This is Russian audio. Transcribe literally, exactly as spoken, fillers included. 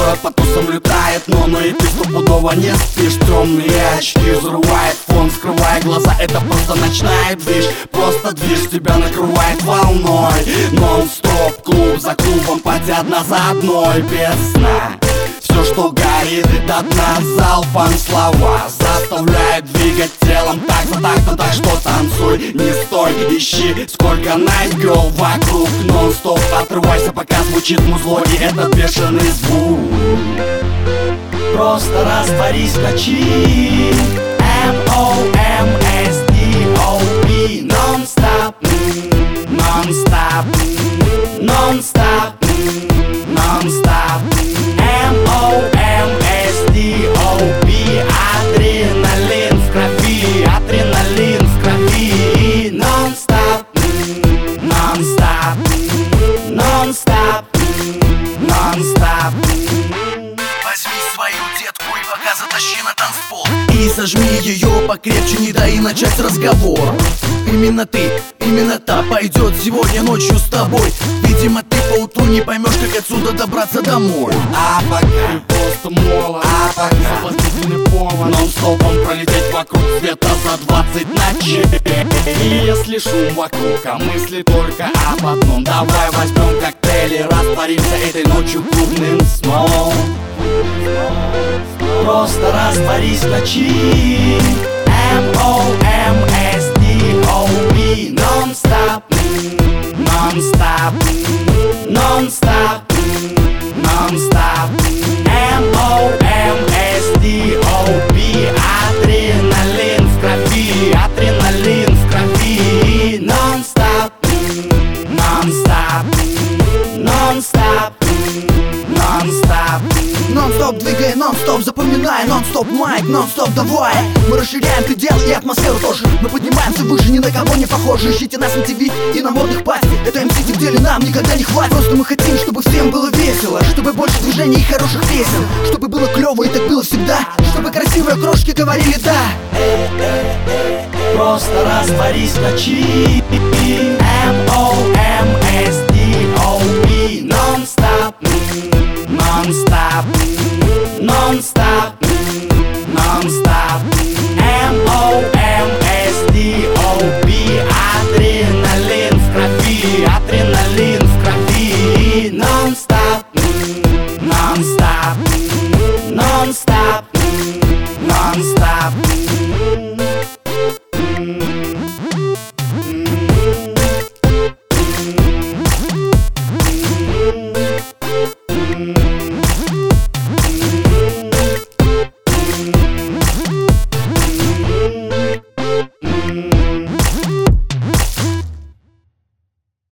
Город по тусам летает, но ну и ты стопудово не спишь. Темные очки взрывает фон, скрывая глаза, это просто ночная движ. Просто движ тебя накрывает волной. Нон-стоп, клуб за клубом, пати одна за одной, без сна. Все, что горит и до дна, залпом слова заставляет двигать телом так за так, то так что танцуй, не стой, ищи, сколько найдёл вокруг. Нон-стоп, отрывайся, пока звучит музло, и этот бешеный звук. Просто растворись в ночи. М-О-М-С-Д-О-П. Non-stop, non-stop, non-stop, non-stop. М-О-М-С-Д-О-П. Адреналин в крови, адреналин в крови. Non-stop, non-stop, non-stop, non-stop. Возьми свою детку и пока затащи на танцпол. И сожми ее покрепче, не дай начать разговор. Именно ты, именно та пойдет сегодня ночью с тобой. Видимо, ты поутру не поймешь, как отсюда добраться домой. А пока ты просто молод, а пока соблазнительный повод нон-стопом пролететь вокруг света за двадцать ночей. И если шум вокруг, а мысли только об одном, давай возьмем коктейль и растворимся этой ночью клубным сном. Просто растворись в ночи. М-О-М-С-Д-О-П. Non-stop, non-stop, non-stop, non-stop. М-О-М-С-Д-О-П. Адреналин в крови, адреналин в крови. Non-stop, non-stop, non-stop, non-stop. Нон-стоп двигай, нон-стоп запоминай, нон-стоп майк, нон-стоп давай. Мы расширяем предел и атмосферу тоже. Мы поднимаемся выше, ни на кого не похожи. Ищите нас на ТВ и на модных пати. Это эм си, где ли нам никогда не хватит. Просто мы хотим, чтобы всем было весело, чтобы больше движений и хороших песен, чтобы было клево и так было всегда, чтобы красивые крошки говорили да. Просто растворись в ночи. М-О-М-С-Д-О-П. Non-stop, non-stop, non-stop.